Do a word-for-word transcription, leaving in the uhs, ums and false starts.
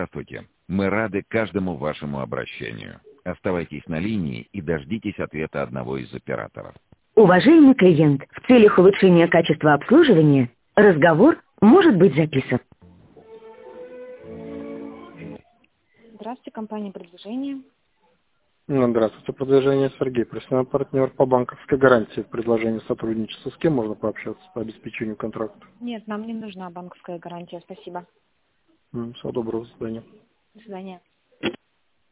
Здравствуйте. Мы рады каждому вашему обращению. Оставайтесь на линии и дождитесь ответа одного из операторов. Уважаемый клиент, в целях улучшения качества обслуживания разговор может быть записан. Здравствуйте, компания «Продвижение». Ну, здравствуйте, продвижение Сергей, профессиональный партнер по банковской гарантии. Предложение сотрудничества, с кем можно пообщаться по обеспечению контракта? Нет, нам не нужна банковская гарантия, спасибо. Всего доброго, до свидания. До свидания.